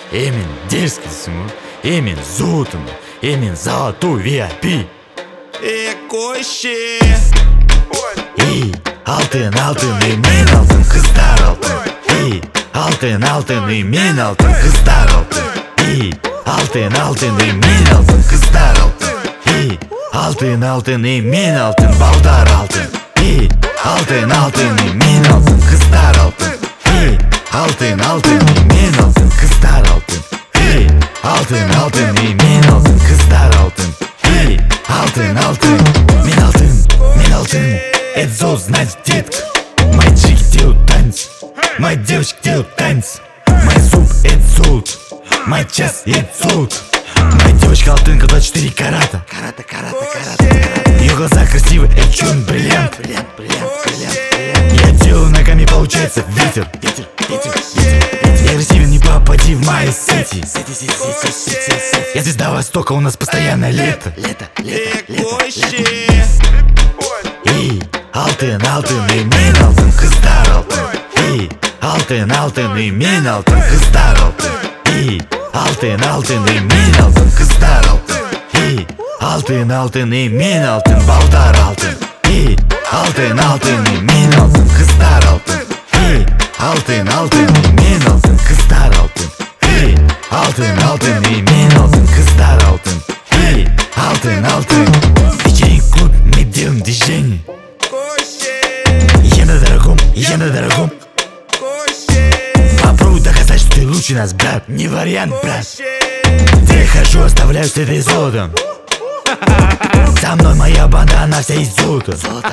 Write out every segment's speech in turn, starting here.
Emin dерзкий mu? Emin золото mu? Emin золотой VIP. Koşe. Ey altın altın emin altın kızlar altın. Ey altın altın emin altın kızlar altın. Ey altın altın emin altın kızlar altın. Ey altın altın emin altın baldar altın. Ey altın altın emin altın kızlar altın. Ey altın altın emin altın kızlar altın. Ey altın altın emin altın kızlar altın. Ey altın altın min altın min altın. Это зол, значит, детка. Мальчики делают танцы, мои девочки делают танцы. Мой зуб — это золото, мой час — это золото. Моя девочка алтынка 24 карата. Ее глаза красивые, это черный бриллиант. Я делаю ногами, получается ветер. Я агрессивен, не попади в мои сети. Я звезда Востока, у нас постоянное лето. Ey altın altın emin altın kızlar altın. Ey altın altın emin altın kızlar altın. Ey altın altın emin altın kızlar altın. Ey altın altın emin altın baldar altın. Ey altın altın emin altın kızlar altın. Ey altın altın emin altın kızlar altın. Ey altın altın emin altın kızlar altın. Ey altın altın. Вечерний клуб, мы делаем движение. Я на дорогом. Попробуй доказать, что ты лучше нас, брат. Не вариант, брат. Ты хожу, оставляю следы золотом. За мной моя банда, она вся из золота.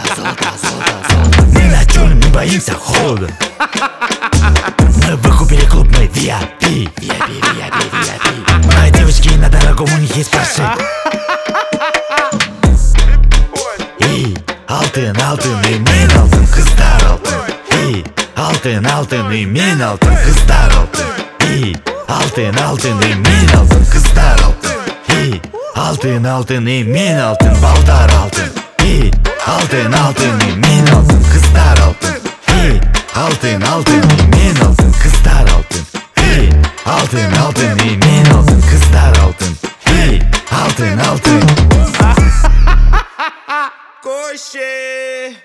Мы на черном не боимся холода. Мы выкупили клуб, мы VIP. Мои девочки на дорогом, у них есть Порше. Ey altın altın emin altın kızlar altın. Ey altın altın emin altın kızlar altın. Ey altın altın emin altın kızlar altın. Ey altın altın emin altın baldar altın. Ey altın altın emin altın kızlar altın. Ey altın altın emin altın kızlar altın. Ey altın altın emin altın kızlar altın. Ey altın altın. Koşe.